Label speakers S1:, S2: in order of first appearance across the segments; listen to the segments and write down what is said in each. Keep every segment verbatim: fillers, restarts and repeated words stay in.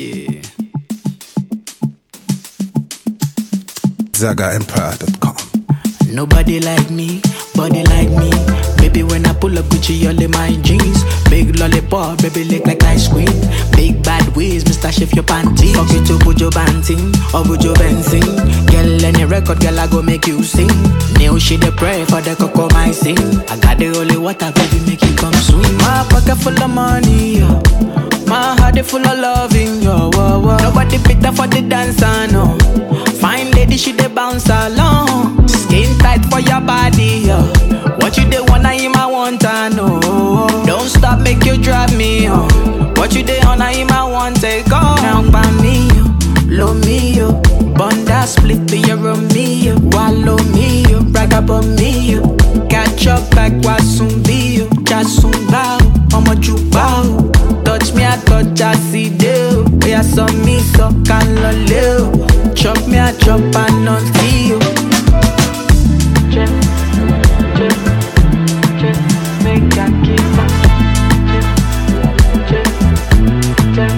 S1: Yeah.
S2: Zaga Empire dot com.
S1: Nobody like me, body like me. Baby, when I pull up Gucci, all in my jeans. Big lollipop, baby, lick like ice cream. Big bad ways, Mister Shift your panties. Fuck you to Bujo Banting or Bujo Benzing. Girl, any record, girl, I go make you sing. New shit, the pray for the cocoa, my sing. I got the holy water, baby, make you come swing. My pocket full of money, yo. My heart is full of loving, yo. Whoa, whoa. Nobody better for the dancer, no. Fine lady, she dey bounce along. Skin tight for your body, yo. What you dey wanna him, I want to know. Don't stop, make you drive me, yo. What you dey on, I him, I want take off. Now by me, yo. Low me, yo. Bunda split to your Romeo. Wallow me, yo. Brag about me, yo. Catch up back, wasumbi, yo. Jasumba, I'ma jubao. Touch me, I touch, I see you. Yeah, so me, so can loleo. Chop me, I chop, I not see you. Check, check, check, make I keep on. Check, check, check,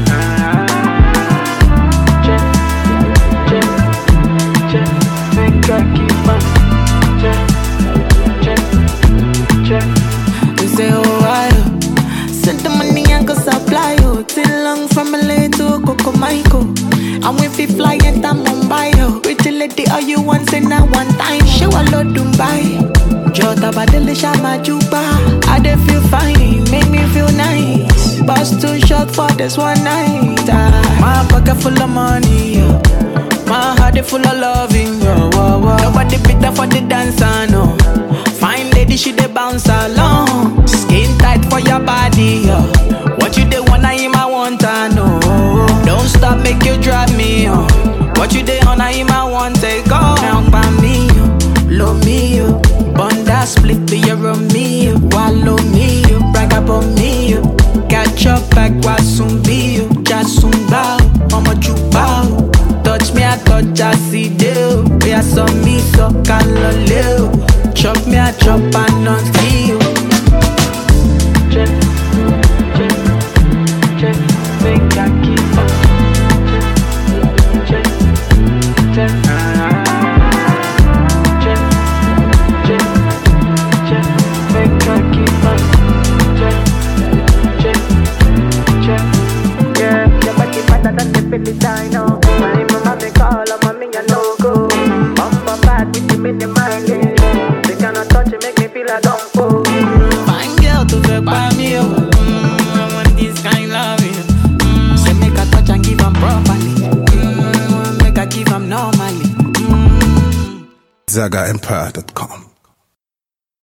S1: check, check, check, make I keep on. Check, check, check. They say, oh, I send the money and go supply you. Till long from L A to Coco Michael. And if you fly it to Mumbai, yo. Pretty lady, all you want, say now one time. Show a lot Dubai. Jota badele shama juba. I dey feel fine, make me feel nice. Bus too short for this one night. Ah. My pocket full of money, yo. My heart is full of loving, yo. Whoa, whoa. Nobody better for the dancer, no. Fine lady, she dey bounce along. Skin tight for your body, yo. What you dey wanna him, I want to know. Don't stop, make you drive me, yo. What you dey on, I him, I want take off. Now by me, yo. Low me, yo. Bunda split to your Romeo. Wallow me, yo. Brag about me, yo. Catch up back, wasumbi, yo. Jasumba, I'ma jubao. Touch me, I touch, I see you. Yeah, so me, so can loleo. Chop me, I chop, I not see you. Check, check, check, make I keep up. Check, check, check, check, check, check, make I keep up. Check, check, check. Yeah, your body better than the Filipino. My mama me call, oh mommy I no go. Bumper bad with the mini mileage. They cannot touch it, make me feel I don't go. Fine girl to vex by me, oh. Mm, I want this kind loving. Mm, say make a touch and give 'em properly. Mm, make a give 'em normally. Mm.
S2: Zaga Empire dot com.